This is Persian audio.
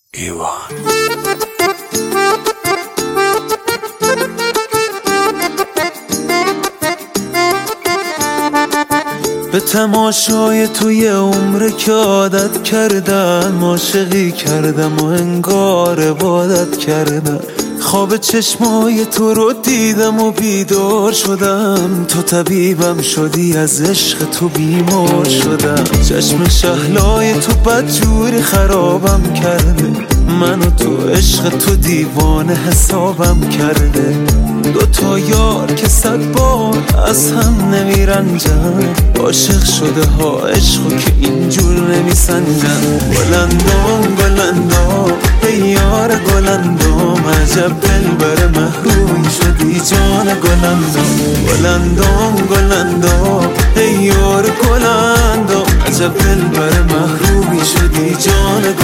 ایوان به تماشای توی عمر که عادت کردم، عاشقی کردم و انگار عبادت کردم. خواب چشمای تو رو دیدم و بیدار شدم، تو طبیبم شدی، از عشق تو بیمار شدم. چشم شهلای تو بدجوری خرابم کرده، من و تو عشق تو دیوانه حسابم کرده. دوتا یار که 100 بار از هم نمیرنجن، عاشق شده ها عشقو که اینجور نمیسنجن. گلندام گلندام ای یار گلندام، عجب دلبر محرومی شدی جان گلندام. گلندام گلندام ای یار گلندام، عجب دلبر محرومی شدی جان